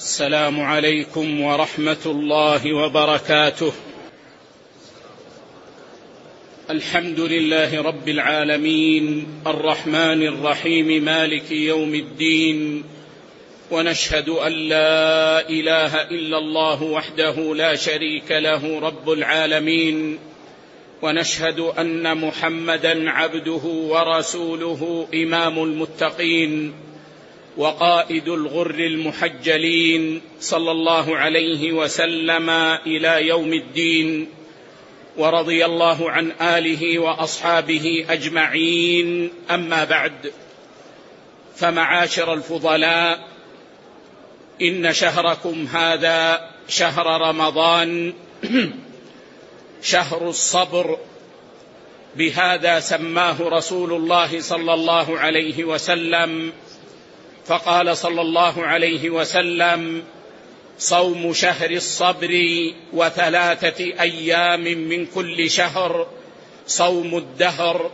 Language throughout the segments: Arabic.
السلام عليكم ورحمة الله وبركاته. الحمد لله رب العالمين الرحمن الرحيم مالك يوم الدين، ونشهد أن لا إله إلا الله وحده لا شريك له رب العالمين، ونشهد أن محمدًا عبده ورسوله إمام المتقين وقائد الغر المحجلين صلى الله عليه وسلم إلى يوم الدين، ورضي الله عن آله وأصحابه أجمعين. أما بعد، فمعاشر الفضلاء، إن شهركم هذا شهر رمضان شهر الصبر، بهذا سماه رسول الله صلى الله عليه وسلم، فقال صلى الله عليه وسلم: صوم شهر الصبر وثلاثة أيام من كل شهر صوم الدهر.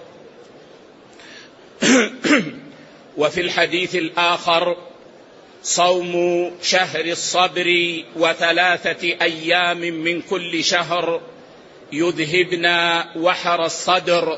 وفي الحديث الآخر: صوم شهر الصبر وثلاثة أيام من كل شهر يذهبن وحر الصدر.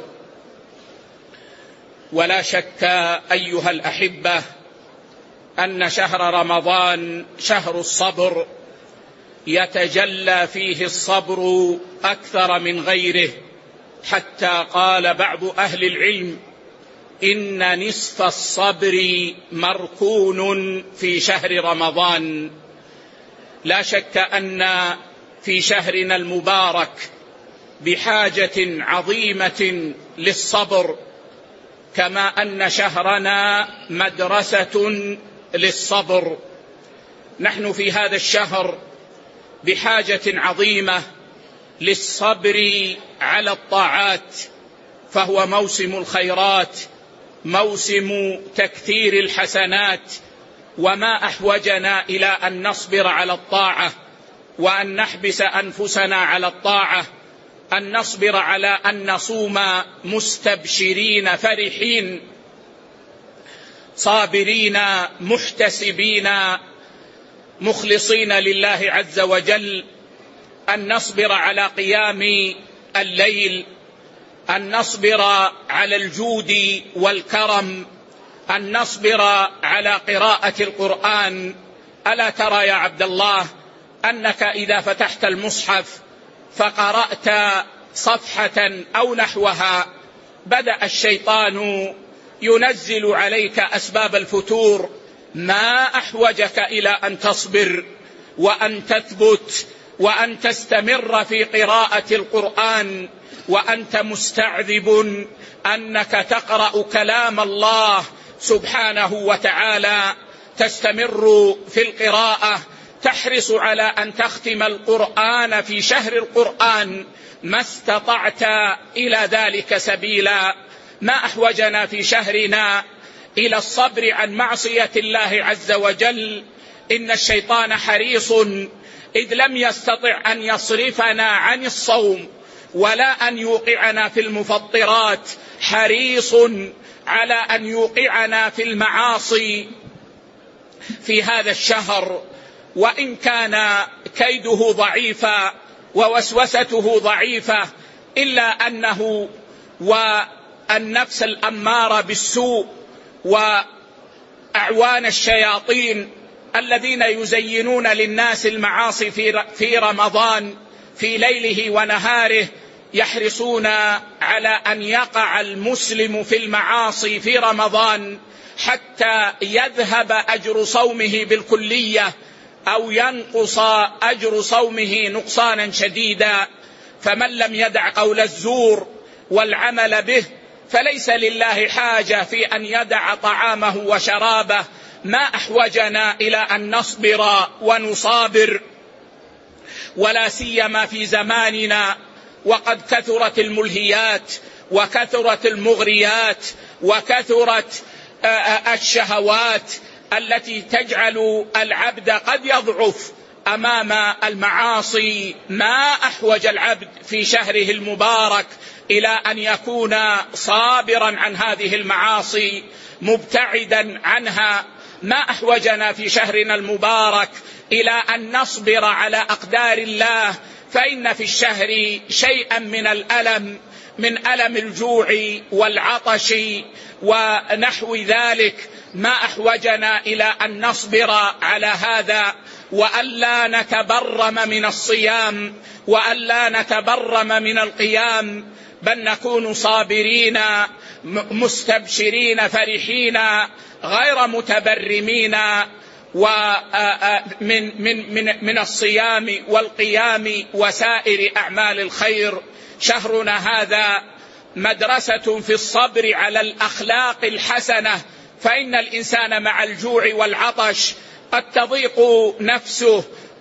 ولا شك أيها الأحبة أن شهر رمضان شهر الصبر، يتجلى فيه الصبر أكثر من غيره، حتى قال بعض أهل العلم: إن نصف الصبر مركون في شهر رمضان. لا شك أن في شهرنا المبارك بحاجة عظيمة للصبر، كما أن شهرنا مدرسة للصبر. نحن في هذا الشهر بحاجة عظيمة للصبر على الطاعات، فهو موسم الخيرات، موسم تكثير الحسنات، وما أحوجنا إلى أن نصبر على الطاعة، وأن نحبس أنفسنا على الطاعة، أن نصبر على أن نصوم مستبشرين فرحين، صابرين محتسبين مخلصين لله عز وجل، أن نصبر على قيام الليل، أن نصبر على الجود والكرم، أن نصبر على قراءة القرآن. ألا ترى يا عبد الله أنك إذا فتحت المصحف فقرأت صفحة أو نحوها بدأ الشيطان ينزل عليك أسباب الفتور؟ ما أحوجك إلى أن تصبر وأن تثبت وأن تستمر في قراءة القرآن، وأنت مستعذب أنك تقرأ كلام الله سبحانه وتعالى، تستمر في القراءة، تحرص على أن تختم القرآن في شهر القرآن ما استطعت إلى ذلك سبيلا. ما أحوجنا في شهرنا إلى الصبر عن معصية الله عز وجل. إن الشيطان حريص، إذ لم يستطع أن يصرفنا عن الصوم ولا أن يوقعنا في المفطرات، حريص على أن يوقعنا في المعاصي في هذا الشهر. وإن كان كيده ضعيفا ووسوسته ضعيفة، إلا أنه والنفس الأمارة بالسوء وأعوان الشياطين الذين يزينون للناس المعاصي في رمضان في ليله ونهاره، يحرصون على أن يقع المسلم في المعاصي في رمضان حتى يذهب أجر صومه بالكلية، أو ينقص أجر صومه نقصانا شديدا. فمن لم يدع قول الزور والعمل به فليس لله حاجة في أن يدع طعامه وشرابه. ما أحوجنا إلى أن نصبر ونصابر، ولا سيما في زماننا وقد كثرت الملهيات وكثرت المغريات وكثرت الشهوات التي تجعل العبد قد يضعف أمام المعاصي. ما أحوج العبد في شهره المبارك إلى أن يكون صابرا عن هذه المعاصي، مبتعدا عنها، ما أحوجنا في شهرنا المبارك إلى أن نصبر على أقدار الله، فإن في الشهر شيئا من الألم، من ألم الجوع والعطش ونحو ذلك، ما أحوجنا إلى أن نصبر على هذا، وألا نتبرم من الصيام، وألا نتبرم من القيام، بل نكون صابرين مستبشرين فرحين غير متبرمين من الصيام والقيام وسائر أعمال الخير. شهرنا هذا مدرسة في الصبر على الأخلاق الحسنة، فإن الإنسان مع الجوع والعطش قد تضيق نفسه،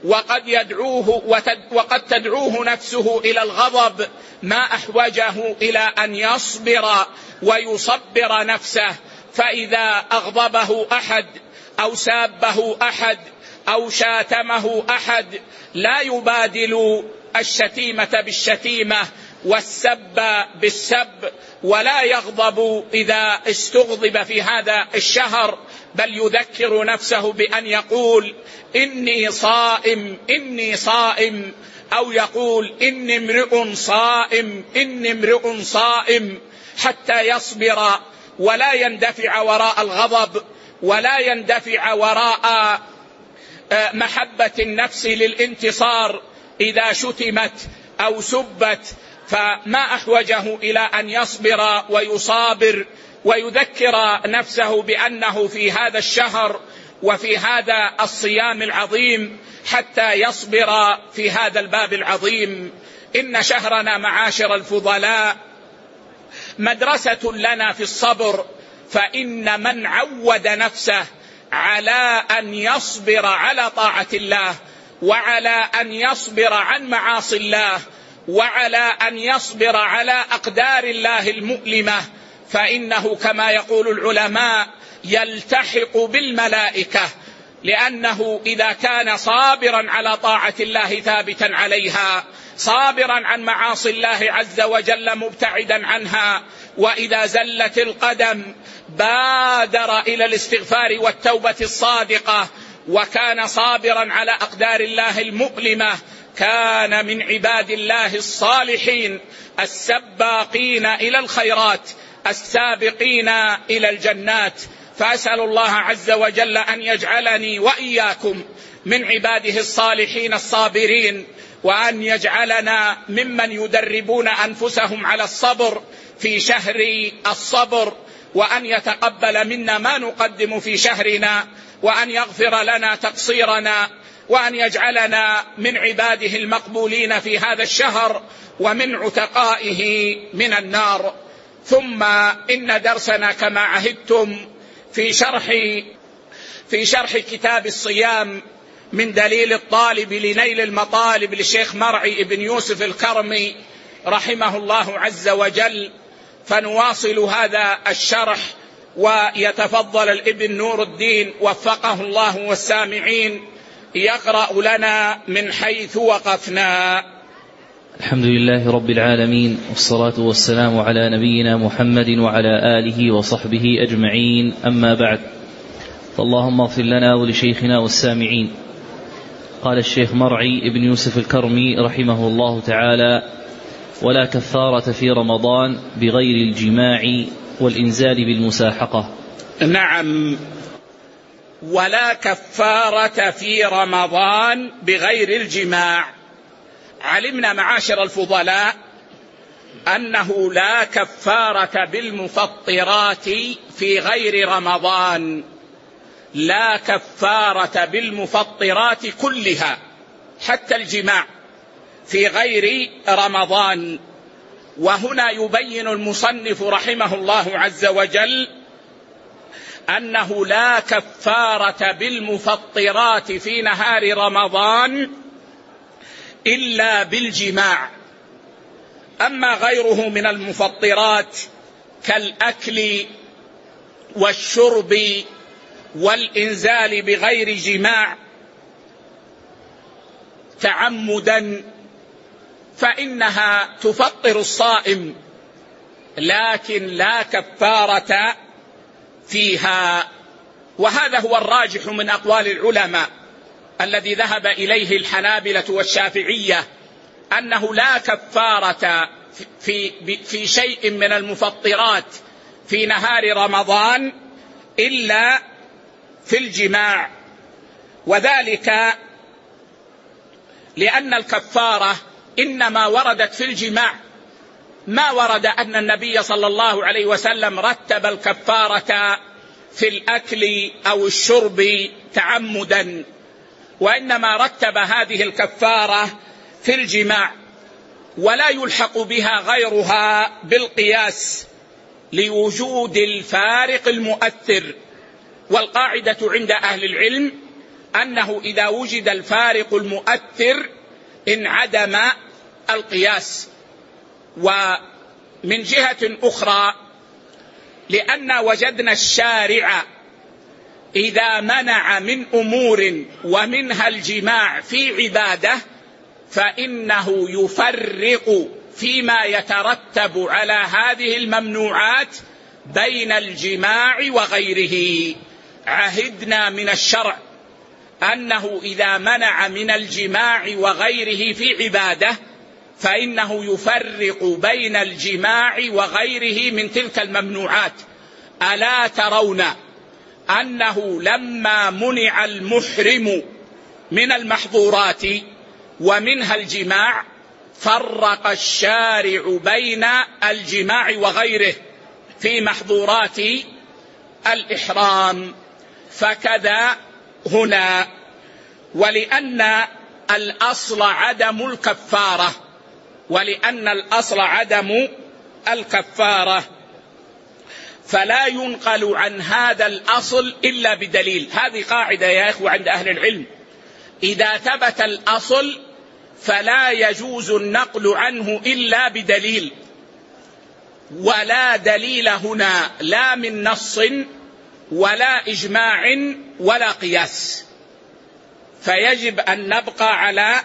وقد تدعوه نفسه إلى الغضب، ما أحوجه إلى أن يصبر ويصبر نفسه. فإذا أغضبه أحد أو سابه أحد أو شاتمه أحد لا يبادل الشتيمة بالشتيمة والسب بالسب، ولا يغضب إذا استغضب في هذا الشهر، بل يذكر نفسه بأن يقول إني صائم إني صائم، أو يقول إني امرئ صائم إني امرئ صائم، حتى يصبر ولا يندفع وراء الغضب، ولا يندفع وراء محبة النفس للانتصار إذا شتمت أو سبت. فما أحوجه إلى أن يصبر ويصابر ويذكر نفسه بأنه في هذا الشهر وفي هذا الصيام العظيم حتى يصبر في هذا الباب العظيم. إن شهرنا معاشر الفضلاء مدرسة لنا في الصبر، فإن من عود نفسه على أن يصبر على طاعة الله، وعلى أن يصبر عن معاصي الله، وعلى أن يصبر على أقدار الله المؤلمة، فإنه كما يقول العلماء يلتحق بالملائكة، لأنه إذا كان صابرا على طاعة الله ثابتا عليها، صابرا عن معاصي الله عز وجل مبتعدا عنها، وإذا زلت القدم بادر إلى الاستغفار والتوبة الصادقة، وكان صابرا على أقدار الله المؤلمة، كان من عباد الله الصالحين السباقين إلى الخيرات السابقين إلى الجنات. فأسأل الله عز وجل أن يجعلني وإياكم من عباده الصالحين الصابرين، وأن يجعلنا ممن يدربون أنفسهم على الصبر في شهر الصبر، وأن يتقبل منا ما نقدم في شهرنا، وأن يغفر لنا تقصيرنا، وأن يجعلنا من عباده المقبولين في هذا الشهر ومن عتقائه من النار. ثم إن درسنا كما عهدتم في شرح كتاب الصيام من دليل الطالب لنيل المطالب للشيخ مرعي بن يوسف الكرمي رحمه الله عز وجل، فنواصل هذا الشرح، ويتفضل الابن نور الدين وفقه الله والسامعين يقرأ لنا من حيث وقفنا. الحمد لله رب العالمين، والصلاة والسلام على نبينا محمد وعلى آله وصحبه أجمعين، أما بعد، فاللهم اغفر لنا ولشيخنا والسامعين. قال الشيخ مرعي بن يوسف الكرمي رحمه الله تعالى: ولا كفارة في رمضان بغير الجماع والإنزال بالمساحقة. نعم، ولا كفارة في رمضان بغير الجماع. علمنا معاشر الفضلاء أنه لا كفارة بالمفطرات في غير رمضان، لا كفارة بالمفطرات كلها حتى الجماع في غير رمضان. وهنا يبين المصنف رحمه الله عز وجل أنه لا كفارة بالمفطرات في نهار رمضان إلا بالجماع. أما غيره من المفطرات كالأكل والشرب والإنزال بغير جماع تعمدا فإنها تفطر الصائم، لكن لا كفارة فيها. وهذا هو الراجح من أقوال العلماء الذي ذهب إليه الحنابلة والشافعية، أنه لا كفارة في شيء من المفطرات في نهار رمضان إلا في الجماع، وذلك لأن الكفارة إنما وردت في الجماع، ما ورد أن النبي صلى الله عليه وسلم رتب الكفارة في الأكل أو الشرب تعمدا، وإنما رتب هذه الكفارة في الجماع، ولا يلحق بها غيرها بالقياس لوجود الفارق المؤثر. والقاعدة عند أهل العلم أنه إذا وجد الفارق المؤثر انعدم القياس. ومن جهة أخرى، لأن وجدنا الشارع إذا منع من أمور ومنها الجماع في عبادة فإنه يفرق فيما يترتب على هذه الممنوعات بين الجماع وغيره. عهدنا من الشرع أنه إذا منع من الجماع وغيره في عبادة فإنه يفرق بين الجماع وغيره من تلك الممنوعات. ألا ترون أنه لما منع المحرم من المحظورات ومنها الجماع فرق الشارع بين الجماع وغيره في محظورات الإحرام، فكذا هنا. ولأن الأصل عدم الكفارة فلا ينقل عن هذا الأصل إلا بدليل. هذه قاعدة يا إخوة عند أهل العلم، إذا ثبت الأصل فلا يجوز النقل عنه إلا بدليل، ولا دليل هنا لا من نص ولا إجماع ولا قياس، فيجب أن نبقى على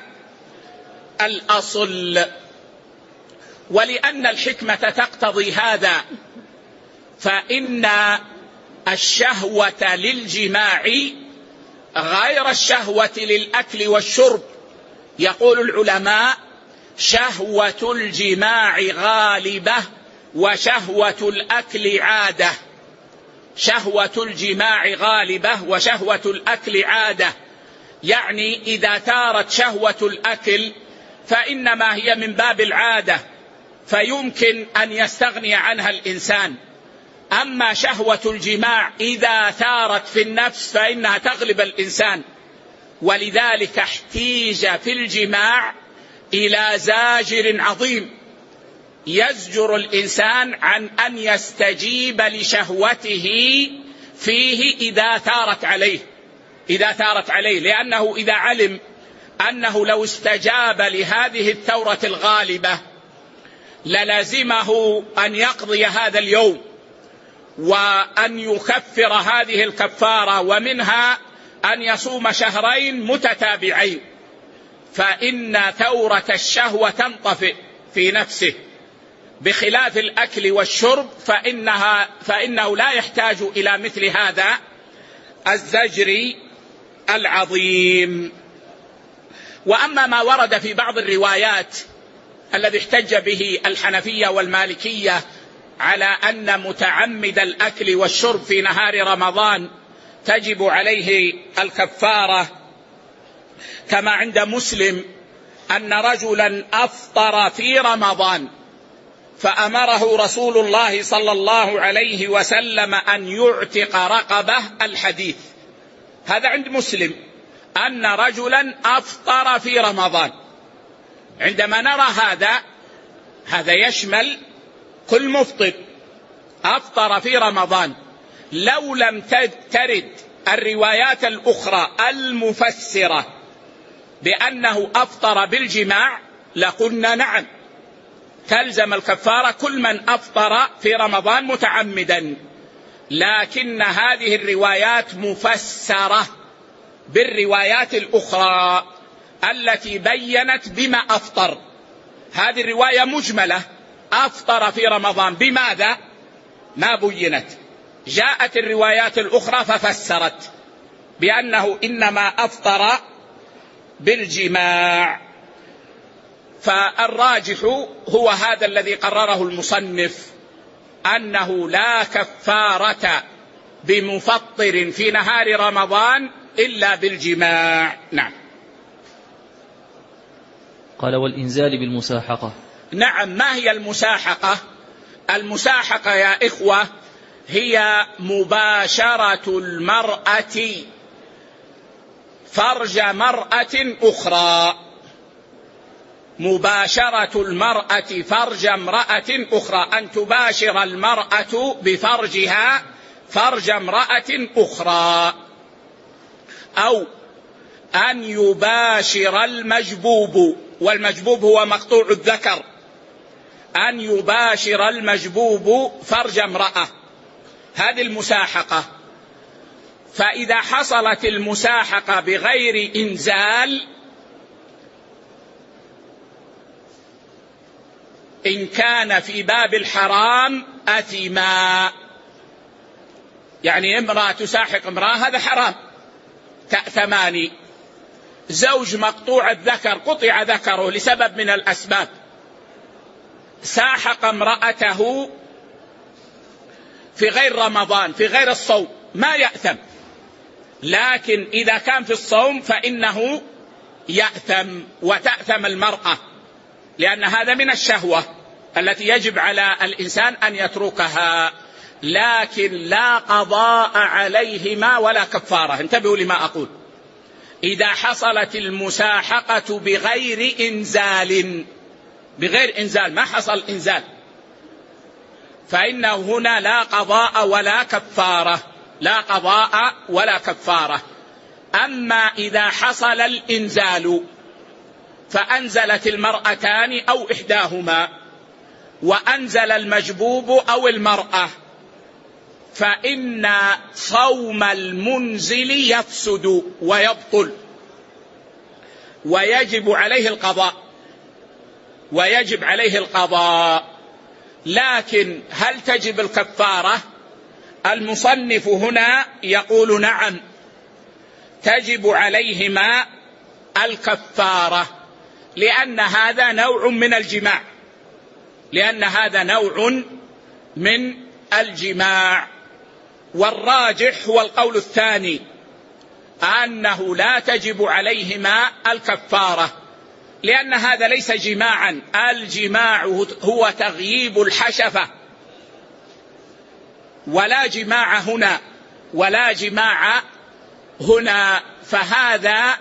الأصل. ولأن الحكمة تقتضي هذا، فإن الشهوة للجماع غير الشهوة للأكل والشرب. يقول العلماء: شهوة الجماع غالبة وشهوة الأكل عادة. شهوة الجماع غالبة وشهوة الأكل عادة، يعني إذا ثارت شهوة الأكل فإنما هي من باب العادة فيمكن أن يستغني عنها الإنسان. أما شهوة الجماع إذا ثارت في النفس فإنها تغلب الإنسان، ولذلك احتيج في الجماع إلى زاجر عظيم يزجر الإنسان عن أن يستجيب لشهوته فيه إذا ثارت عليه، لأنه إذا علم أنه لو استجاب لهذه الثورة الغالبة للزمه أن يقضي هذا اليوم وأن يكفر هذه الكفارة، ومنها أن يصوم شهرين متتابعين، فإن ثورة الشهوة تنطفئ في نفسه، بخلاف الأكل والشرب فإنه لا يحتاج إلى مثل هذا الزجر العظيم. وأما ما ورد في بعض الروايات الذي احتج به الحنفية والمالكية على أن متعمد الأكل والشرب في نهار رمضان تجب عليه الكفارة، كما عند مسلم أن رجلا أفطر في رمضان فأمره رسول الله صلى الله عليه وسلم أن يعتق رقبة. الحديث هذا عند مسلم، أن رجلا أفطر في رمضان. عندما نرى هذا يشمل كل مفطر أفطر في رمضان. لو لم ترد الروايات الأخرى المفسرة بأنه أفطر بالجماع لقلنا نعم تلزم الكفارة كل من أفطر في رمضان متعمدا، لكن هذه الروايات مفسرة بالروايات الأخرى التي بينت بما أفطر. هذه الرواية مجملة، أفطر في رمضان بماذا؟ ما بينت. جاءت الروايات الأخرى ففسرت بأنه إنما أفطر بالجماع. فالراجح هو هذا الذي قرره المصنف، أنه لا كفارة بمفطر في نهار رمضان إلا بالجماع. نعم. قال والإنزال بالمساحقة. نعم. ما هي المساحقة؟ المساحقة يا إخوة هي مباشرة المرأة فرج مرأة أخرى، مباشرة المرأة فرج امرأة أخرى، أن تباشر المرأة بفرجها فرج امرأة أخرى، أو أن يباشر المجبوب، والمجبوب هو مقطوع الذكر، أن يباشر المجبوب فرج امرأة، هذه المساحقة. فإذا حصلت المساحقة بغير إنزال، إن كان في باب الحرام أثما، يعني امرأة تساحق امرأة هذا حرام تأثمان. زوج مقطوع الذكر قطع ذكره لسبب من الأسباب، ساحق امرأته في غير رمضان في غير الصوم ما يأثم، لكن إذا كان في الصوم فإنه يأثم وتأثم المرأة، لأن هذا من الشهوة التي يجب على الإنسان أن يتركها، لكن لا قضاء عليهما ولا كفارة. انتبهوا لما أقول. إذا حصلت المساحقة بغير إنزال، بغير إنزال ما حصل إنزال، فإنه هنا لا قضاء ولا كفارة، لا قضاء ولا كفارة. أما إذا حصل الإنزال فأنزلت المرأتان أو إحداهما وأنزل المجبوب أو المرأة، فإن صوم المنزل يفسد ويبطل ويجب عليه القضاء، ويجب عليه القضاء. لكن هل تجب الكفارة؟ المصنف هنا يقول نعم، تجب عليهما الكفارة، لأن هذا نوع من الجماع، لأن هذا نوع من الجماع. والراجح هو القول الثاني، أنه لا تجب عليهما الكفارة، لأن هذا ليس جماعا، الجماع هو تغييب الحشفة، ولا جماع هنا ولا جماع هنا، فهذا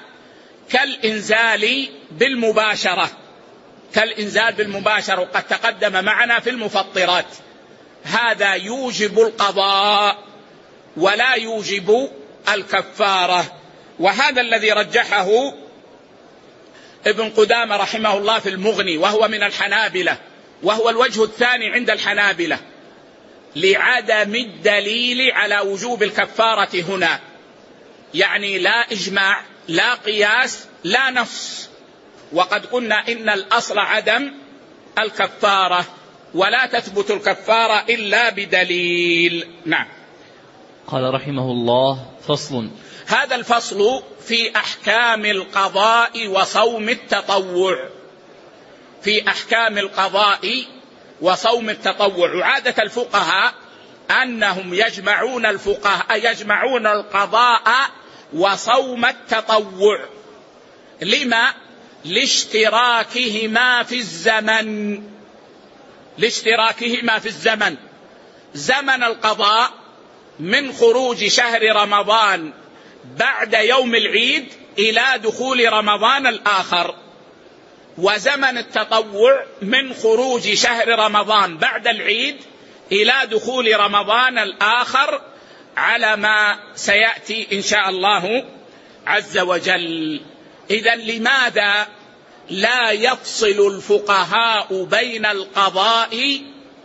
كالإنزال بالمباشرة، كالإنزال بالمباشرة، وقد تقدم معنا في المفطرات. هذا يوجب القضاء ولا يوجب الكفارة، وهذا الذي رجحه ابن قدامة رحمه الله في المغني، وهو من الحنابلة، وهو الوجه الثاني عند الحنابلة، لعدم الدليل على وجوب الكفارة هنا، يعني لا إجماع لا قياس لا نص، وقد قلنا إن الأصل عدم الكفارة، ولا تثبت الكفارة إلا بدليل. نعم. قال رحمه الله: فصل. هذا الفصل في أحكام القضاء وصوم التطوع، في أحكام القضاء وصوم التطوع. عادة الفقهاء أنهم يجمعون القضاء وصوم التطوع. لما؟ لاشتراكهما في الزمن، لاشتراكهما في الزمن. زمن القضاء من خروج شهر رمضان بعد يوم العيد إلى دخول رمضان الآخر، وزمن التطوع من خروج شهر رمضان بعد العيد إلى دخول رمضان الآخر، على ما سيأتي إن شاء الله عز وجل. إذن لماذا لا يفصل الفقهاء بين القضاء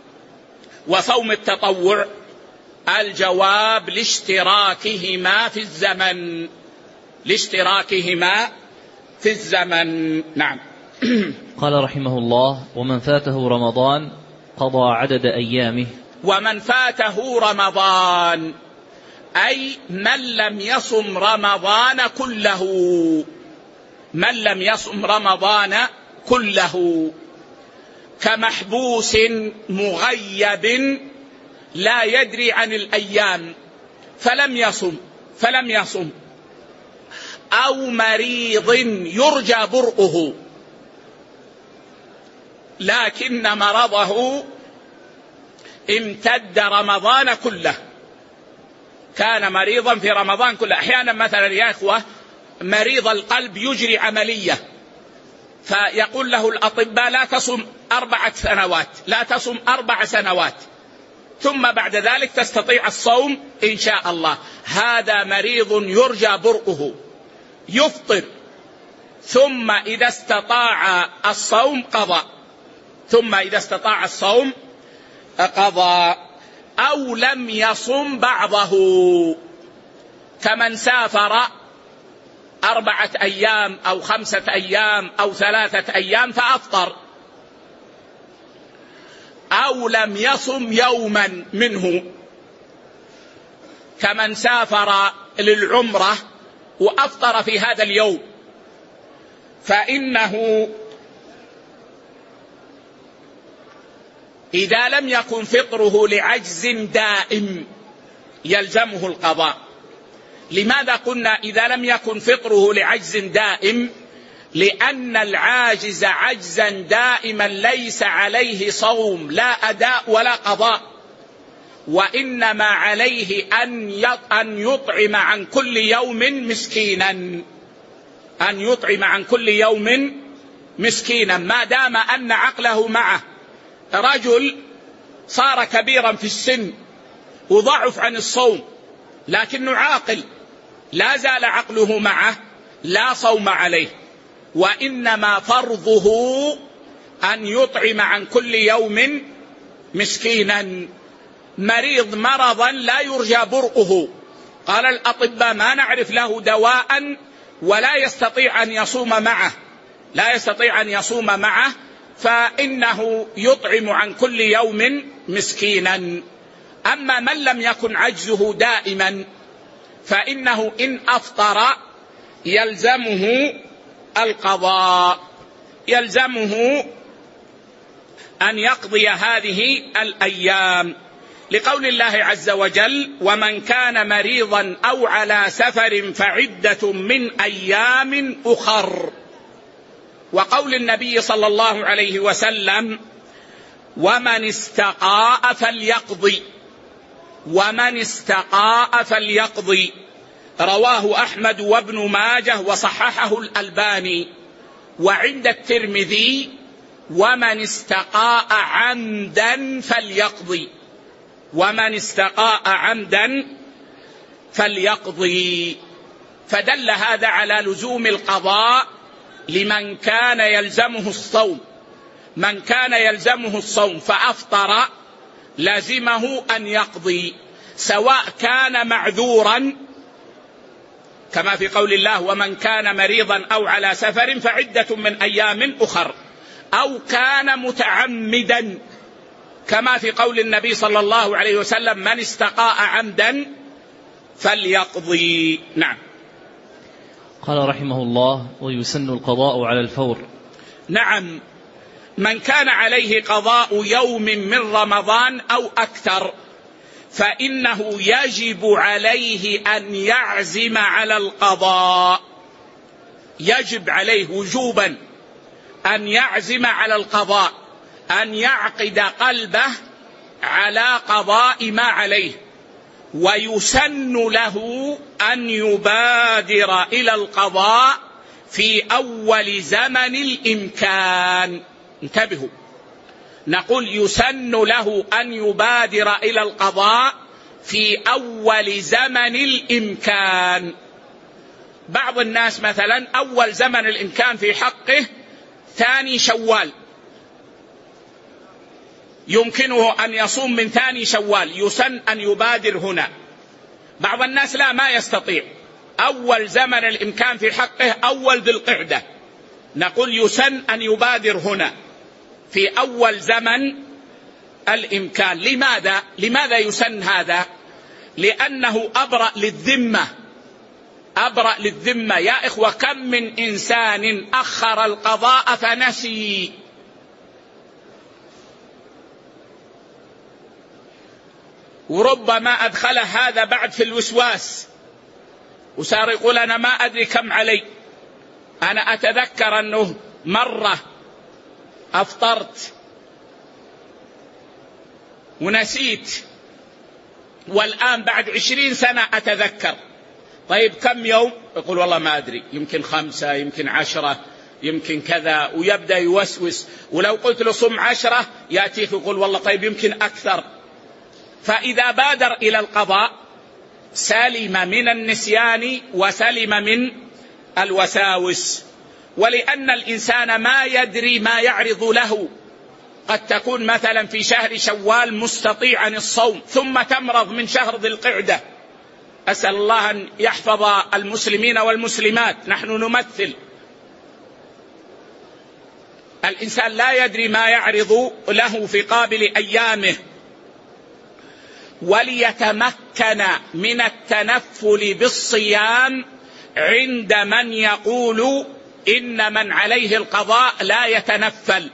وصوم التطوع؟ الجواب: لاشتراكهما في الزمن، لاشتراكهما في الزمن. نعم. قال رحمه الله: ومن فاته رمضان قضى عدد أيامه. ومن فاته رمضان، أي من لم يصم رمضان كله، من لم يصم رمضان كله، كمحبوس مغيب لا يدري عن الأيام فلم يصم، أو مريض يرجى برؤه لكن مرضه امتد رمضان كله، كان مريضا في رمضان كله. أحيانا مثلا يا إخوة مريض القلب يجري عملية، فيقول له الأطباء لا تصم 4 سنوات، لا تصم 4 سنوات، ثم بعد ذلك تستطيع الصوم إن شاء الله. هذا مريض يرجى برؤه، يفطر ثم إذا استطاع الصوم قضى، ثم إذا استطاع الصوم قضى، أو لم يصم بعضه، كمن سافر 4 أيام أو 5 أيام أو 3 أيام فأفطر، أو لم يصم يوما منه، كمن سافر للعمرة وأفطر في هذا اليوم، فإنه إذا لم يكن فطره لعجز دائم يلزمه القضاء. لماذا قلنا إذا لم يكن فطره لعجز دائم؟ لأن العاجز عجزا دائما ليس عليه صوم لا أداء ولا قضاء، وإنما عليه أن يطعم عن كل يوم مسكينا، أن يطعم عن كل يوم مسكينا، ما دام أن عقله معه. رجل صار كبيرا في السن وضعف عن الصوم لكنه عاقل، لا زال عقله معه، لا صوم عليه، وإنما فرضه أن يطعم عن كل يوم مسكينا. مريض مرضا لا يرجى برؤه، قال الأطباء ما نعرف له دواء ولا يستطيع أن يصوم معه، لا يستطيع أن يصوم معه، فإنه يطعم عن كل يوم مسكينا. أما من لم يكن عجزه دائما فإنه إن أفطر يلزمه القضاء، يلزمه أن يقضي هذه الأيام، لقول الله عز وجل: ومن كان مريضا أو على سفر فعدة من أيام أخر. وقول النبي صلى الله عليه وسلم: ومن استقاء فليقضي، ومن استقاء فليقضي، رواه أحمد وابن ماجه وصححه الألباني. وعند الترمذي: ومن استقاء عمدا فليقضي، ومن استقاء عمدا فليقضي. فدل هذا على لزوم القضاء لمن كان يلزمه الصوم. من كان يلزمه الصوم فأفطر لازمه أن يقضي، سواء كان معذورا كما في قول الله: ومن كان مريضا أو على سفر فعدة من أيام أخر، أو كان متعمدا كما في قول النبي صلى الله عليه وسلم: من استقاء عمدا فليقضي. نعم. قال رحمه الله: ويسن القضاء على الفور. نعم، من كان عليه قضاء يوم من رمضان أو أكثر فإنه يجب عليه أن يعزم على القضاء، يجب عليه وجوبا أن يعزم على القضاء، أن يعقد قلبه على قضاء ما عليه. ويسن له أن يبادر إلى القضاء في أول زمن الإمكان. انتبهوا، نقول يسن له أن يبادر إلى القضاء في أول زمن الإمكان. بعض الناس مثلا أول زمن الإمكان في حقه 2 شوال، يمكنه أن يصوم من 2 شوال، يسن أن يبادر هنا. بعض الناس لا، ما يستطيع، أول زمن الإمكان في حقه أول ذي القعدة، نقول يسن أن يبادر هنا في أول زمن الإمكان. لماذا يسن هذا؟ لأنه أبرأ للذمة. أبرأ للذمة. يا إخوة، كم من إنسان أخر القضاء فنسي، وربما أدخل هذا بعد في الوسواس، وصار يقول أنا ما أدري كم علي. أنا أتذكر أنه مرة أفطرت ونسيت، والآن بعد 20 سنة أتذكر. طيب كم يوم؟ يقول والله ما أدري، يمكن 5، يمكن 10، يمكن كذا، ويبدأ يوسوس. ولو قلت له صم 10 يأتيك يقول والله طيب يمكن أكثر. فإذا بادر إلى القضاء سلم من النسيان وسلم من الوساوس. ولأن الإنسان ما يدري ما يعرض له، قد تكون مثلا في شهر شوال مستطيعا الصوم، ثم تمرض من شهر ذي القعدة. أسأل الله أن يحفظ المسلمين والمسلمات. نحن نمثل. الإنسان لا يدري ما يعرض له في قابل أيامه. وليتمكن من التنفل بالصيام عند من يقول إن من عليه القضاء لا يتنفل.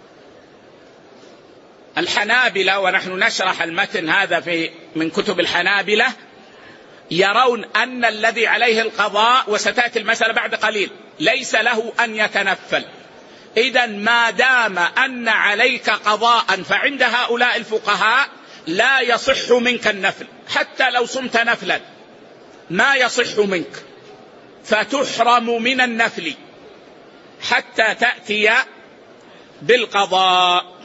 الحنابلة، ونحن نشرح المتن هذا من كتب الحنابلة، يرون أن الذي عليه القضاء، وستأتي المسألة بعد قليل، ليس له أن يتنفل. إذن ما دام أن عليك قضاء فعند هؤلاء الفقهاء لا يصح منك النفل، حتى لو صمت نفلا ما يصح منك، فتحرم من النفل حتى تأتي بالقضاء،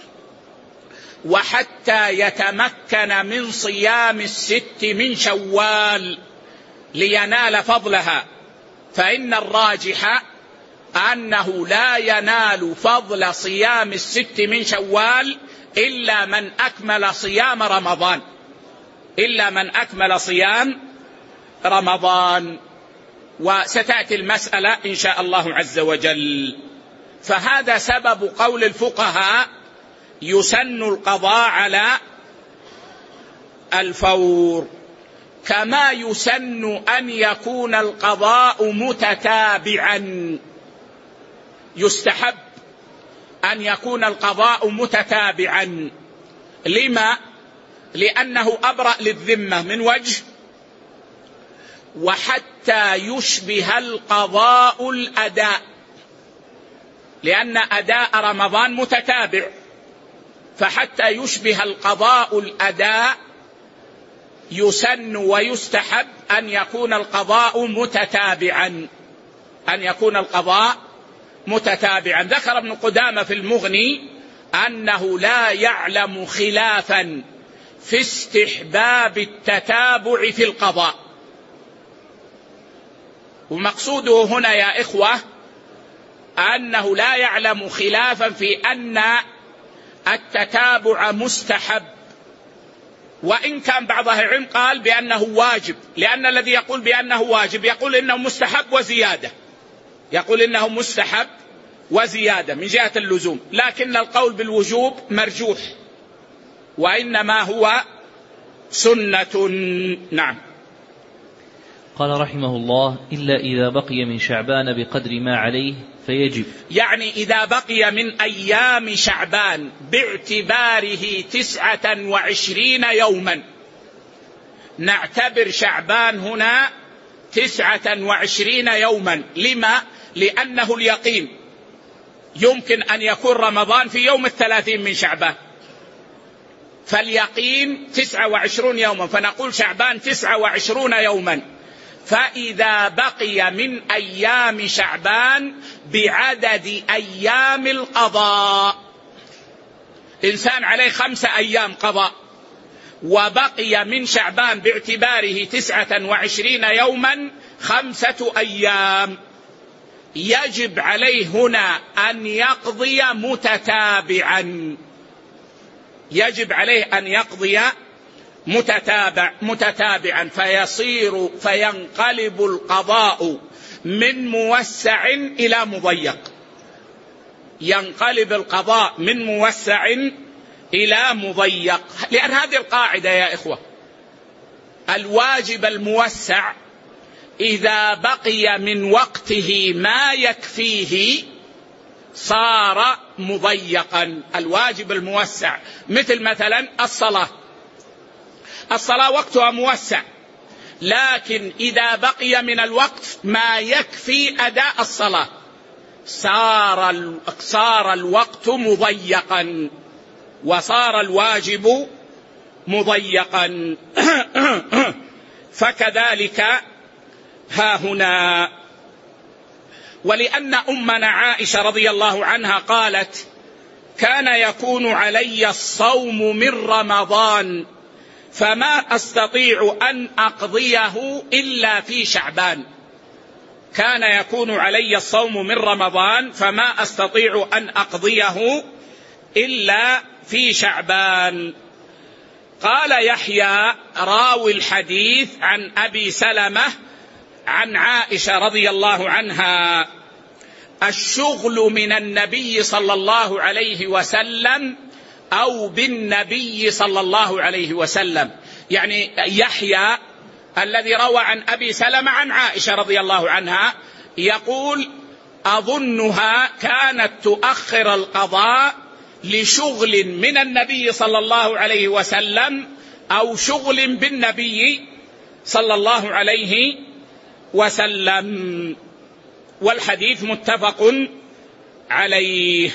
وحتى يتمكن من صيام 6 من شوال لينال فضلها. فإن الراجح أنه لا ينال فضل صيام 6 من شوال إلا من أكمل صيام رمضان، إلا من أكمل صيام رمضان. وستأتي المسألة إن شاء الله عز وجل. فهذا سبب قول الفقهاء يسن القضاء على الفور. كما يسن أن يكون القضاء متتابعا. يستحب أن يكون القضاء متتابعا. لما؟ لأنه أبرأ للذمة من وجه، وحتى يشبه القضاء الأداء، لأن أداء رمضان متتابع، فحتى يشبه القضاء الأداء يسن ويستحب أن يكون القضاء متتابعا، أن يكون القضاء متتابعا. ذكر ابن قدامة في المغني أنه لا يعلم خلافا في استحباب التتابع في القضاء. ومقصوده هنا يا إخوة أنه لا يعلم خلافا في أن التتابع مستحب، وإن كان بعض أهل العلم قال بأنه واجب، لأن الذي يقول بأنه واجب يقول إنه مستحب وزيادة، يقول إنه مستحب وزيادة من جهة اللزوم، لكن القول بالوجوب مرجوح، وإنما هو سنة. نعم. قال رحمه الله: إلا إذا بقي من شعبان بقدر ما عليه فيجب. يعني إذا بقي من أيام شعبان باعتباره 29 يوما، نعتبر شعبان هنا 29 يوما. لما؟ لأنه اليقين يمكن أن يكون رمضان في يوم 30 من شعبان، فاليقين 29 يوما، فنقول شعبان 29 يوما. فإذا بقي من أيام شعبان بعدد أيام القضاء، إنسان عليه 5 أيام قضاء وبقي من شعبان باعتباره 29 يوما 5 أيام، يجب عليه هنا أن يقضي متتابعا، يجب عليه أن يقضي متتابعا، فينقلب القضاء من موسع إلى مضيق، ينقلب القضاء من موسع إلى مضيق. لأن هذه القاعدة يا إخوة، الواجب الموسع إذا بقي من وقته ما يكفيه صار مضيقا. الواجب الموسع مثلا الصلاة وقتها موسع، لكن إذا بقي من الوقت ما يكفي أداء الصلاة صار الوقت مضيقا وصار الواجب مضيقا. فكذلك ها هنا. ولأن أمنا عائشة رضي الله عنها قالت: كان يكون علي الصوم من رمضان فما أستطيع أن أقضيه إلا في شعبان. كان يكون علي الصوم من رمضان فما أستطيع أن أقضيه إلا في شعبان. قال يحيى راوي الحديث عن أبي سلمة عن عائشة رضي الله عنها: الشغل من النبي صلى الله عليه وسلم أو بالنبي صلى الله عليه وسلم. يعني يحيى الذي روى عن أبي سلمة عن عائشة رضي الله عنها يقول: أظنها كانت تؤخر القضاء لشغل من النبي صلى الله عليه وسلم أو شغل بالنبي صلى الله عليه وسلم. والحديث متفق عليه.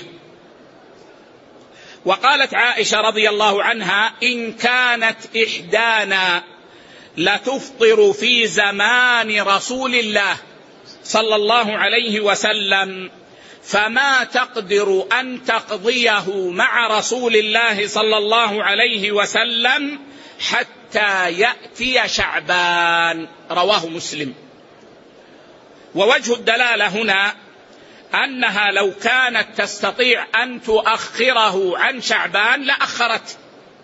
وقالت عائشة رضي الله عنها: إن كانت إحدانا لتفطر في زمان رسول الله صلى الله عليه وسلم فما تقدر أن تقضيه مع رسول الله صلى الله عليه وسلم حتى يأتي شعبان. رواه مسلم. ووجه الدلالة هنا أنها لو كانت تستطيع أن تؤخره عن شعبان لأخرت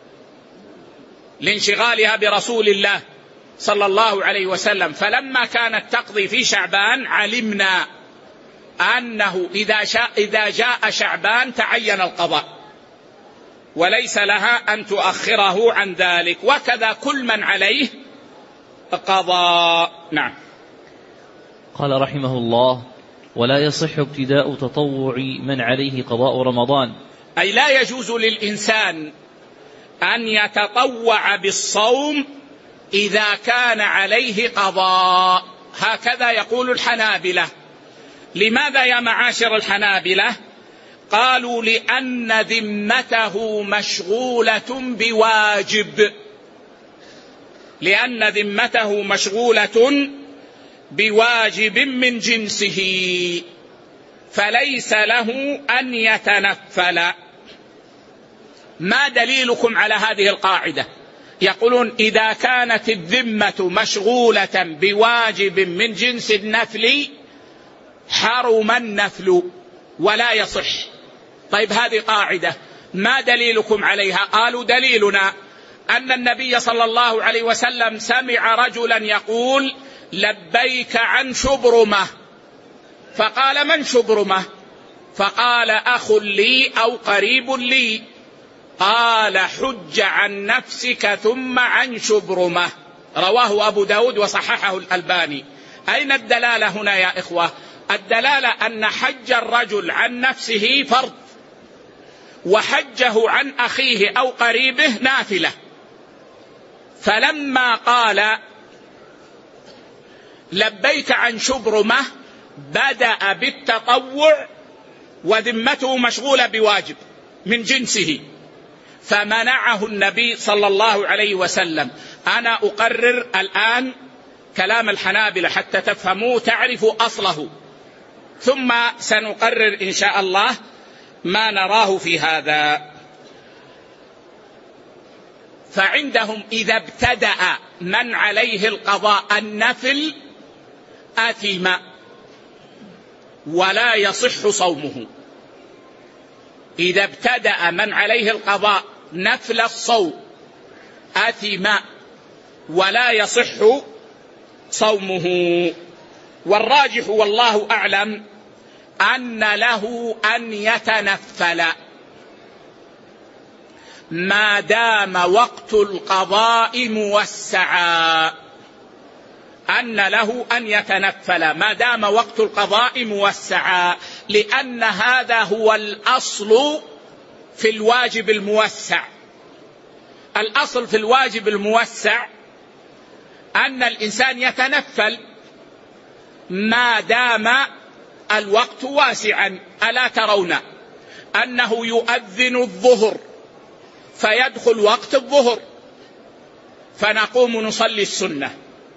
لانشغالها برسول الله صلى الله عليه وسلم. فلما كانت تقضي في شعبان علمنا أنه إذا جاء شعبان تعين القضاء وليس لها أن تؤخره عن ذلك. وكذا كل من عليه قضاء. نعم. قال رحمه الله: ولا يصح ابتداء تطوع من عليه قضاء رمضان. أي لا يجوز للإنسان أن يتطوع بالصوم إذا كان عليه قضاء. هكذا يقول الحنابلة. لماذا يا معاشر الحنابلة؟ قالوا: لأن ذمته مشغولة بواجب. لأن ذمته مشغولة بواجب من جنسه فليس له أن يتنفل. ما دليلكم على هذه القاعدة؟ يقولون: إذا كانت الذمة مشغولة بواجب من جنس النفل حرم النفل ولا يصح. طيب هذه قاعدة، ما دليلكم عليها؟ قالوا: دليلنا أن النبي صلى الله عليه وسلم سمع رجلا يقول: لبيك عن شبرمة. فقال: من شبرمة؟ فقال: أخ لي أو قريب لي. قال: حج عن نفسك ثم عن شبرمة. رواه أبو داود وصححه الألباني. أين الدلالة هنا يا إخوة؟ الدلالة أن حج الرجل عن نفسه فرض، وحجه عن أخيه أو قريبه نافلة. فلما قال لبيك عن شبرمة بدأ بالتطوع وذمته مشغولة بواجب من جنسه، فمنعه النبي صلى الله عليه وسلم. أنا أقرر الآن كلام الحنابلة حتى تفهموا تعرفوا أصله، ثم سنقرر إن شاء الله ما نراه في هذا. فعندهم إذا ابتدأ من عليه القضاء النفل آثم ولا يصح صومه. إذا ابتدأ من عليه القضاء نفل الصوم آثم ولا يصح صومه. والراجح والله أعلم أن له أن يتنفل. ما دام وقت القضاء موسعا، أن له أن يتنفل ما دام وقت القضاء موسعا، لأن هذا هو الأصل في الواجب الموسع. الأصل في الواجب الموسع أن الإنسان يتنفل ما دام الوقت واسعا. ألا ترون أنه يؤذن الظهر فيدخل وقت الظهر فنقوم نصلي السنة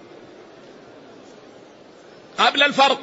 قبل الفرض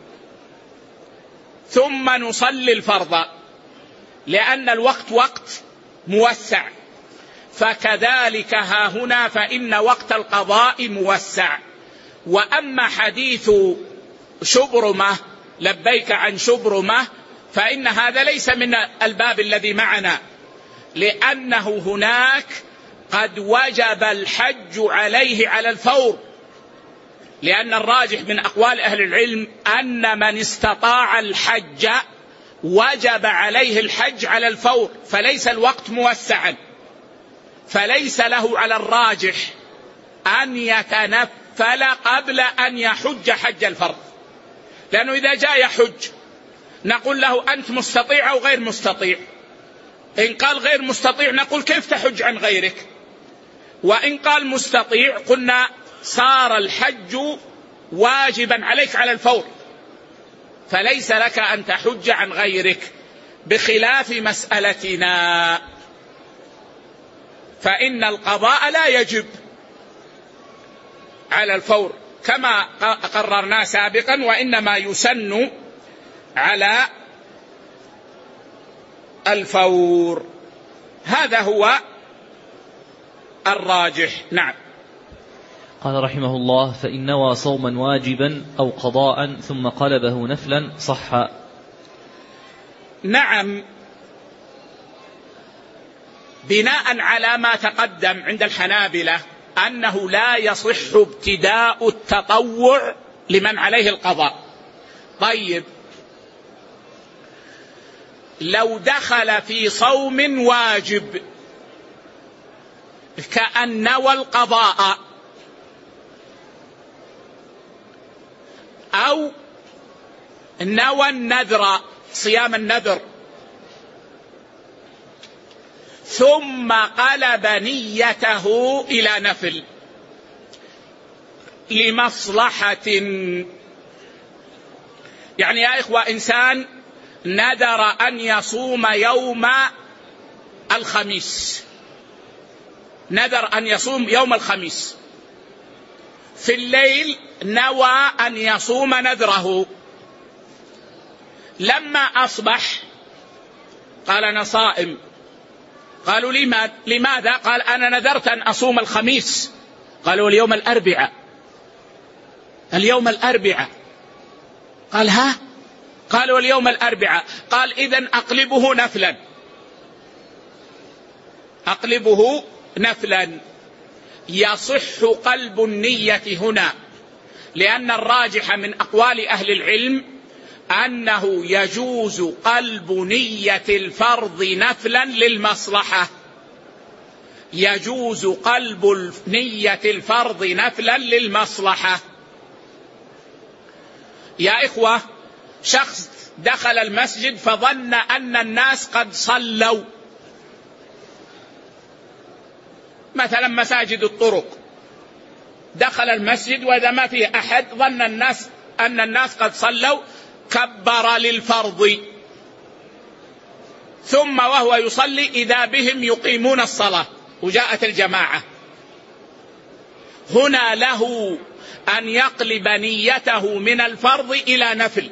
ثم نصلي الفرض، لأن الوقت وقت موسع. فكذلك ها هنا فإن وقت القضاء موسع. وأما حديث شبرمة لبيك عن شبرمة فإن هذا ليس من الباب الذي معنا، لأنه هناك قد وجب الحج عليه على الفور، لأن الراجح من أقوال أهل العلم أن من استطاع الحج وجب عليه الحج على الفور، فليس الوقت موسعا، فليس له على الراجح أن يتنفل قبل أن يحج حج الفرض. لأنه إذا جاء يحج نقول له أنت مستطيع أو غير مستطيع؟ إن قال غير مستطيع نقول كيف تحج عن غيرك؟ وإن قال مستطيع قلنا صار الحج واجبا عليك على الفور، فليس لك أن تحج عن غيرك، بخلاف مسألتنا فإن القضاء لا يجب على الفور كما قررنا سابقا، وإنما يسن على الفور. هذا هو الراجح. نعم. قال رحمه الله: فإن نوى صوما واجبا أو قضاء ثم قلبه نفلا صح. نعم، بناء على ما تقدم عند الحنابلة أنه لا يصح ابتداء التطوع لمن عليه القضاء. طيب، لو دخل في صوم واجب كأن نوى القضاء أو نوى النذر، صيام النذر، ثم قلب نيته إلى نفل لمصلحة، يعني يا إخوة إنسان نذر أن يصوم يوم الخميس، نذر أن يصوم يوم الخميس، في الليل نوى أن يصوم نذره، لما أصبح قال أنا صائم. قالوا لماذا؟ قال أنا نذرت أن أصوم الخميس. قالوا اليوم الأربعاء، اليوم الأربعاء. قال ها؟ قالوا اليوم الأربعاء. قال إذن أقلبه نفلا، أقلبه نفلا. يصح قلب النية هنا، لأن الراجح من أقوال أهل العلم أنه يجوز قلب نية الفرض نفلا للمصلحة، يجوز قلب نية الفرض نفلا للمصلحة. يا إخوة، شخص دخل المسجد فظن أن الناس قد صلوا، مثلا مساجد الطرق، دخل المسجد وإذا ما فيه أحد ظن أن الناس قد صلوا، كبر للفرض، ثم وهو يصلي إذا بهم يقيمون الصلاة وجاءت الجماعة. هنا له أن يقلب نيته من الفرض إلى نفل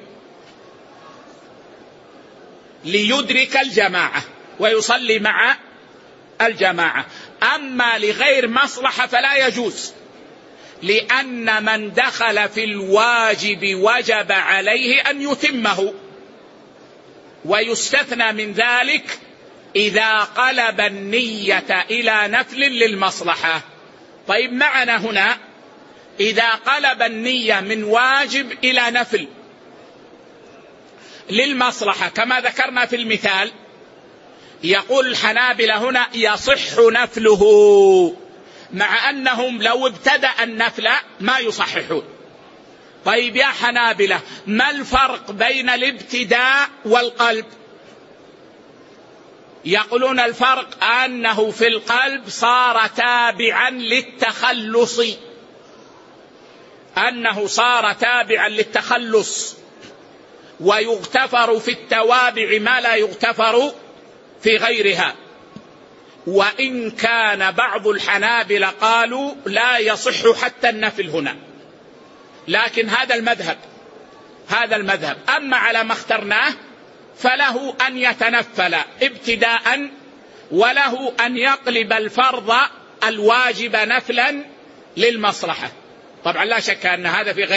ليدرك الجماعة ويصلي مع الجماعة. أما لغير مصلحة فلا يجوز، لأن من دخل في الواجب وجب عليه أن يتمه، ويستثنى من ذلك إذا قلب النية إلى نفل للمصلحة. طيب، معنا هنا إذا قلب النية من واجب إلى نفل للمصلحة كما ذكرنا في المثال، يقول الحنابلة هنا يصح نفله، مع أنهم لو ابتدأ النفل ما يصححون. طيب يا حنابلة، ما الفرق بين الابتداء والقلب؟ يقولون الفرق أنه في القلب صار تابعا للتخلص، أنه صار تابعا للتخلص، ويغتفر في التوابع ما لا يغتفر في غيرها. وإن كان بعض الحنابلة قالوا لا يصح حتى النفل هنا، لكن هذا المذهب. أما على ما اخترناه فله أن يتنفل ابتداء، وله أن يقلب الفرض الواجب نفلا للمصلحة. طبعا لا شك أن هذا في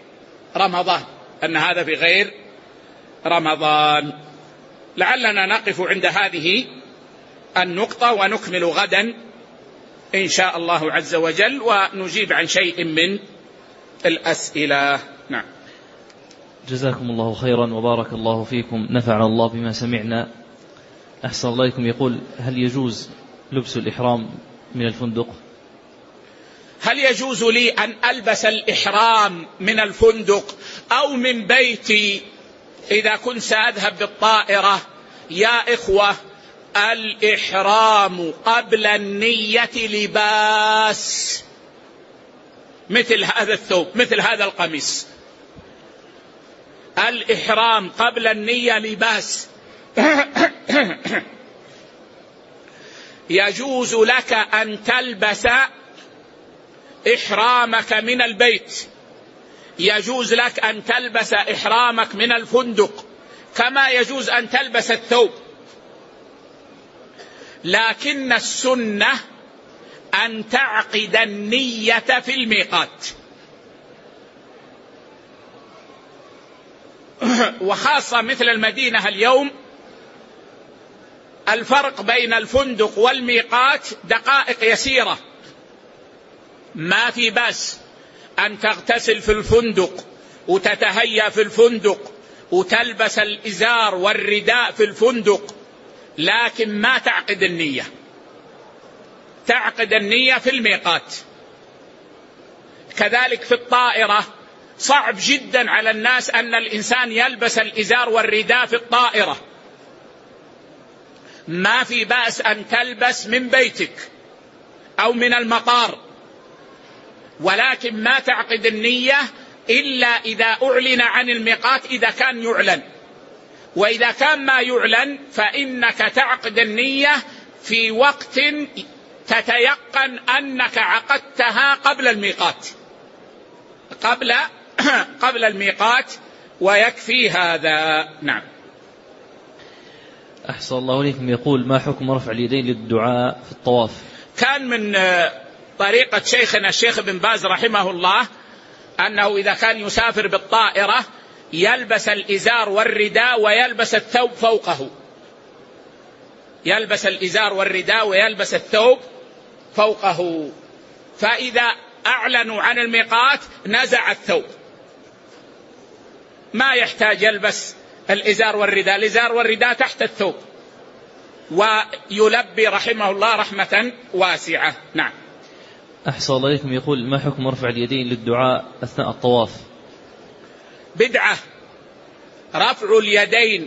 غير رمضان، لعلنا نقف عند هذه النقطة ونكمل غدا إن شاء الله عز وجل، ونجيب عن شيء من الأسئلة. نعم. جزاكم الله خيرا وبارك الله فيكم، نفعنا الله بما سمعنا. أحسن الله إليكم، يقول: هل يجوز لبس الإحرام من الفندق؟ هل يجوز لي أن ألبس الإحرام من الفندق أو من بيتي إذا كنت سأذهب بالطائرة؟ يا إخوة، الإحرام قبل النية لباس، مثل هذا الثوب، مثل هذا القميص. الإحرام قبل النية لباس. يجوز لك أن تلبس إحرامك من البيت، يجوز لك أن تلبس إحرامك من الفندق، كما يجوز أن تلبس الثوب، لكن السنة أن تعقد النية في الميقات، وخاصة مثل المدينة اليوم الفرق بين الفندق والميقات دقائق يسيرة، ما في بأس أن تغتسل في الفندق وتتهيأ في الفندق وتلبس الإزار والرداء في الفندق، لكن ما تعقد النية، تعقد النية في الميقات. كذلك في الطائرة صعب جدا على الناس أن الإنسان يلبس الإزار والرداء في الطائرة، ما في بأس أن تلبس من بيتك أو من المطار، ولكن ما تعقد النية إلا إذا أعلن عن الميقات، إذا كان يعلن. وإذا كان ما يعلن فإنك تعقد النية في وقت تتيقن أنك عقدتها قبل الميقات، قبل الميقات، ويكفي هذا. نعم. أحسن الله إليكم، يقول: ما حكم رفع اليدين للدعاء في الطواف؟ كان من طريقة شيخنا الشيخ بن باز رحمه الله أنه إذا كان يسافر بالطائرة يلبس الإزار والرداء ويلبس الثوب فوقه، يلبس الإزار والرداء ويلبس الثوب فوقه، فإذا أعلنوا عن الميقات نزع الثوب، ما يحتاج يلبس الإزار والرداء، الإزار والرداء تحت الثوب، ويلبي رحمه الله رحمة واسعة. نعم. أحسن الله إليكم، يقول: ما حكم رفع اليدين للدعاء أثناء الطواف؟ بدعة. رفع اليدين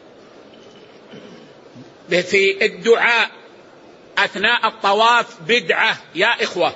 في الدعاء أثناء الطواف بدعة يا إخوة.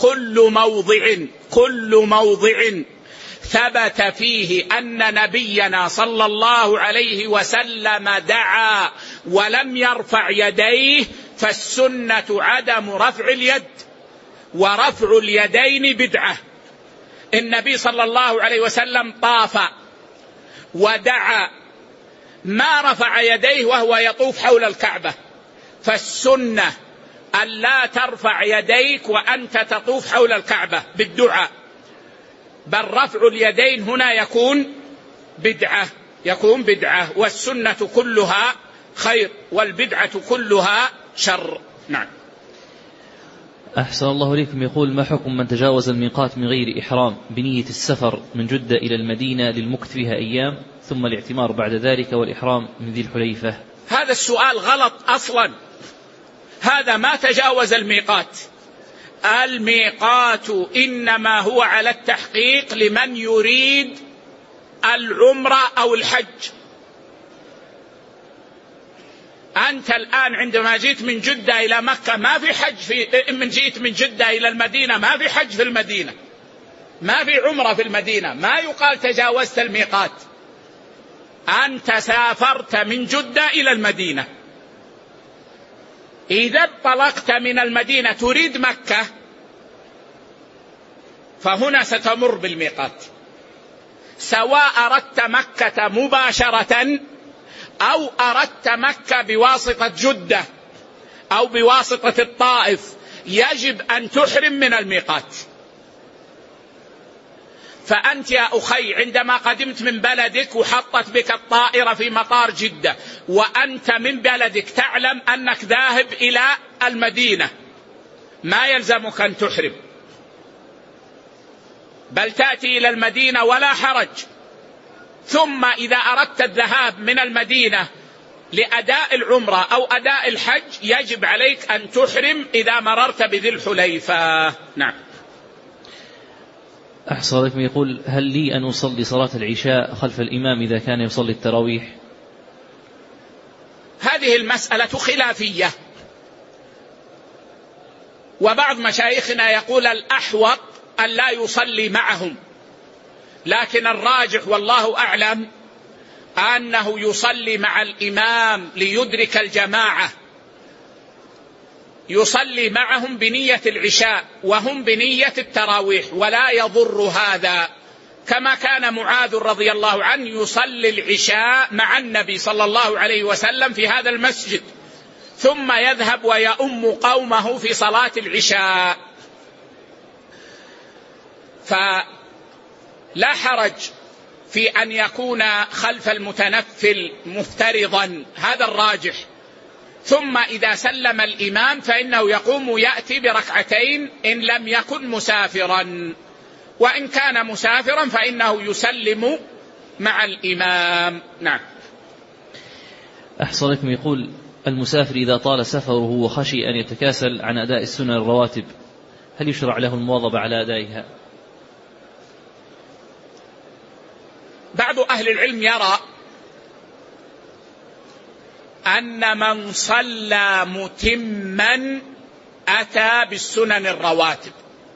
كل موضع ثبت فيه أن نبينا صلى الله عليه وسلم دعا ولم يرفع يديه فالسنة عدم رفع اليد، ورفع اليدين بدعة. النبي صلى الله عليه وسلم طاف ودعا ما رفع يديه وهو يطوف حول الكعبة، فالسنة أن لا ترفع يديك وأنت تطوف حول الكعبة بالدعاء، بل رفع اليدين هنا يكون بدعة، والسنة كلها خير والبدعة كلها شر. نعم. أحسن الله إليكم، يقول: ما حكم من تجاوز الميقات من غير إحرام بنية السفر من جدة إلى المدينة للمكث فيها أيام ثم الاعتمار بعد ذلك والإحرام من ذي الحليفة؟ هذا السؤال غلط أصلا، هذا ما تجاوز الميقات. الميقات إنما هو على التحقيق لمن يريد العمرة أو الحج. أنت الآن عندما جئت من جدة إلى مكة ما في حج، جئت من جدة إلى المدينة ما في حج في المدينة، ما في عمرة في المدينة، ما يقال تجاوزت الميقات. أنت سافرت من جدة إلى المدينة، إذا انطلقت من المدينة تريد مكة فهنا ستمر بالميقات، سواء أردت مكة مباشرة أو أردت مكة بواسطة جدة أو بواسطة الطائف، يجب أن تحرم من الميقات. فأنت يا أخي عندما قدمت من بلدك وحطت بك الطائرة في مطار جدة وأنت من بلدك تعلم أنك ذاهب إلى المدينة، ما يلزمك أن تحرم، بل تأتي إلى المدينة ولا حرج. ثم إذا أردت الذهاب من المدينة لأداء العمرة أو أداء الحج يجب عليك أن تحرم إذا مررت بذي الحليفة. نعم. أحسن عليكم. يقول: هل لي أن أصلي صلاة العشاء خلف الإمام إذا كان يصلي التراويح؟ هذه المسألة خلافية، وبعض مشايخنا يقول الأحوط أن لا يصلي معهم، لكن الراجح والله أعلم أنه يصلي مع الإمام ليدرك الجماعة، يصلي معهم بنية العشاء وهم بنية التراويح، ولا يضر هذا، كما كان معاذ رضي الله عنه يصلي العشاء مع النبي صلى الله عليه وسلم في هذا المسجد، ثم يذهب ويؤم قومه في صلاة العشاء. فلا حرج في أن يكون خلف المتنفل مفترضا، هذا الراجح. ثم إذا سلم الإمام فإنه يقوم يأتي بركعتين إن لم يكن مسافرا، وإن كان مسافرا فإنه يسلم مع الإمام. نعم. أحسن لكم. يقول: المسافر إذا طال سفره وخشي أن يتكاسل عن أداء السنن الرواتب هل يشرع له المواظبة على أدائها؟ بعض أهل العلم يرى أن من صلى متما أتى بالسنن الرواتب،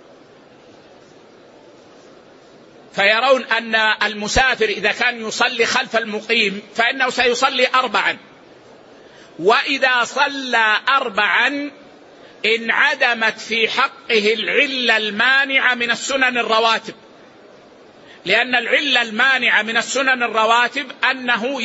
فيرون أن المسافر إذا كان يصلي خلف المقيم فإنه سيصلي 4، وإذا صلى 4 انعدمت في حقه العلة المانعة من السنن الرواتب، لأن العلة المانعة من السنن الرواتب أنه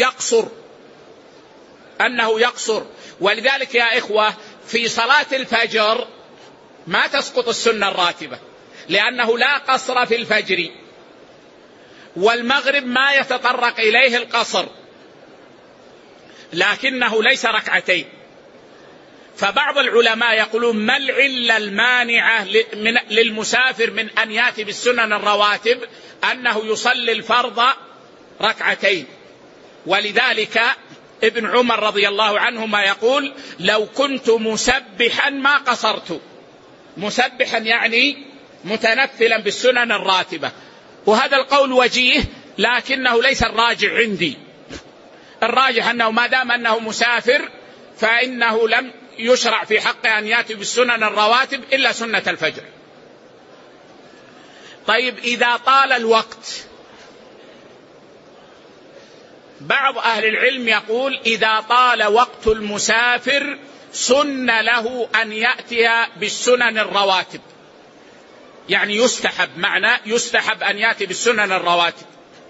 يقصر. ولذلك يا إخوة في صلاة الفجر ما تسقط السنة الراتبة، لأنه لا قصر في الفجر، والمغرب ما يتطرق إليه القصر، لكنه ليس ركعتين. فبعض العلماء يقولون ما العلة المانعة للمسافر من أن يأتي بالسنن الرواتب؟ أنه يصلي الفرض 2 ولذلك ابن عمر رضي الله عنهما يقول: لو كنت مسبحا ما قصرت. مسبحا يعني متنفلا بالسنن الراتبة، وهذا القول وجيه لكنه ليس الراجح عندي. الراجح أنه ما دام أنه مسافر فإنه لم يشرع في حقه أن يأتي بالسنن الرواتب إلا سنة الفجر. طيب إذا طال الوقت، بعض أهل العلم يقول إذا طال وقت المسافر سن له أن يأتي بالسنن الرواتب، يعني يستحب أن يأتي بالسنن الرواتب.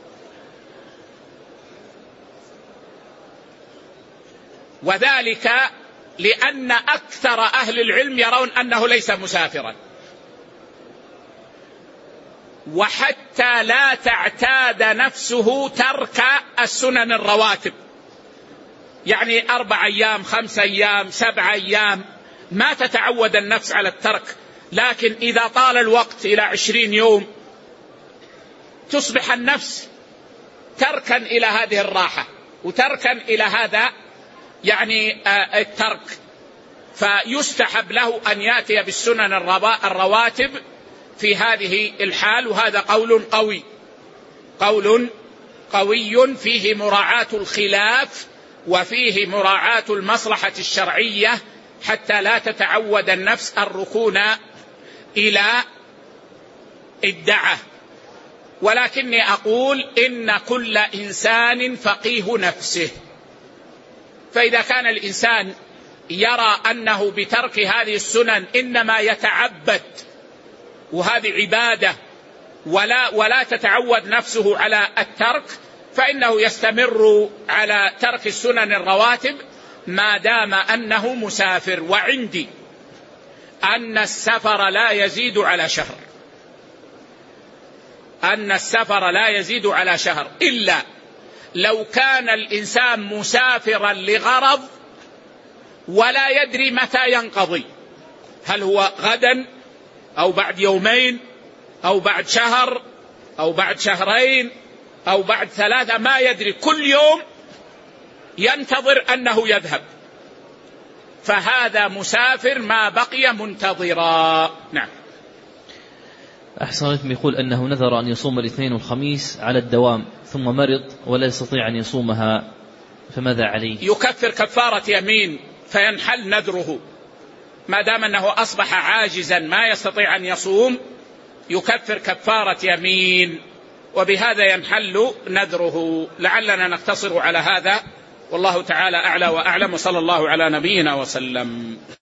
وذلك لأن أكثر أهل العلم يرون أنه ليس مسافرا، وحتى لا تعتاد نفسه ترك السنن الرواتب، يعني 4 أيام 5 أيام 7 أيام ما تتعود النفس على الترك، لكن إذا طال الوقت إلى 20 يوم تصبح النفس تركا إلى هذه الراحة وتركا إلى هذا يعني الترك، فيستحب له أن يأتي بالسنن الرواتب في هذه الحال. وهذا قول قوي فيه مراعاة الخلاف وفيه مراعاة المصلحة الشرعية، حتى لا تتعود النفس الركون إلى الدعة. ولكني أقول إن كل إنسان فقيه نفسه، فإذا كان الإنسان يرى أنه بترك هذه السنن إنما يتعبد وهذه عبادة ولا تتعود نفسه على الترك، فإنه يستمر على ترك السنن الرواتب ما دام أنه مسافر. وعندي أن السفر لا يزيد على شهر، أن السفر لا يزيد على شهر، إلا لو كان الإنسان مسافرا لغرض ولا يدري متى ينقضي، هل هو غدا أو بعد يومين أو بعد شهر أو بعد شهرين أو بعد 3، ما يدري، كل يوم ينتظر أنه يذهب، فهذا مسافر ما بقي منتظرا. نعم. أحسن. يقول أنه نذر أن يصوم الاثنين والخميس على الدوام ثم مرض ولا يستطيع أن يصومها، فماذا عليه؟ يكفر كفارة يمين فينحل نذره، ما دام أنه أصبح عاجزا ما يستطيع أن يصوم، يكفر كفارة يمين وبهذا ينحل نذره. لعلنا نقتصر على هذا، والله تعالى أعلى وأعلم، وصلى الله على نبينا وسلم.